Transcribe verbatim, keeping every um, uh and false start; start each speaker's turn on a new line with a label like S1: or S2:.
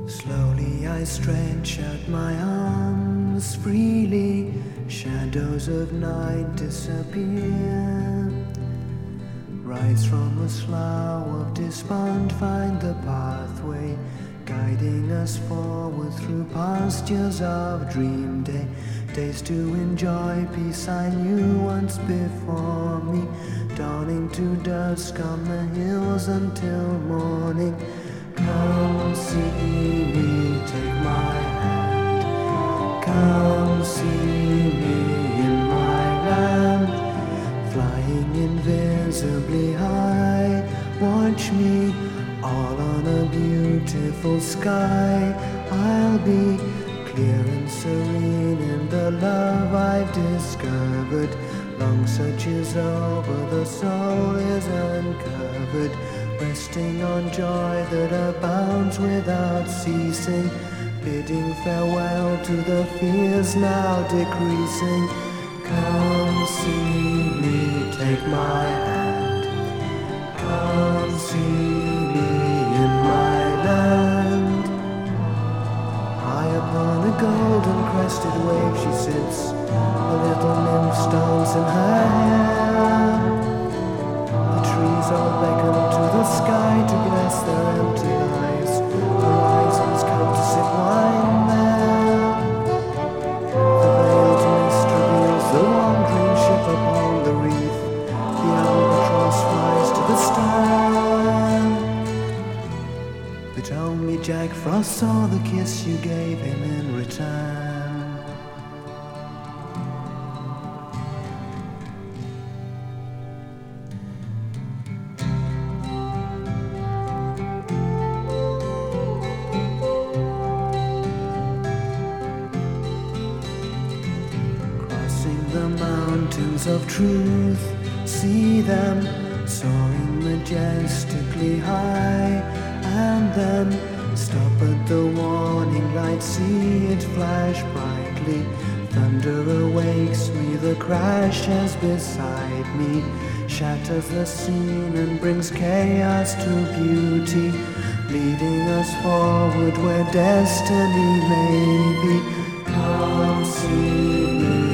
S1: Slowly I stretch out my arms freely, shadows of night disappear. Rise from a slough of despond, find the pathway, guiding us forward through pastures of dream day. Days to enjoy peace I knew once before me, dawning to dusk on the hills until morning. Come see me, take my hand. Come see me in my land, flying invisibly high. Watch me all on a beautiful sky. I'll be clear and serene in the love I've discovered. Long search is over, the soul is uncovered, resting on joy that abounds without ceasing, bidding farewell to the fears now decreasing. Come see me, take my hand. Come see me in my land. High upon a golden crested wave she sits, a little nymph dance in her hair. The trees all beckon to the sky to bless their empty lives. Horizons come to sip wine there. The veiled mist reveals the wandering ship upon the reef. The albatross flies to the stern, but only Jack Frost saw the kiss you gave him in return. The mountains of truth, see them soaring majestically high, and then stop at the warning light, see it flash brightly. Thunder awakes me, the crashes beside me, shatters the scene and brings chaos to beauty, leading us forward where destiny may be. Come see me.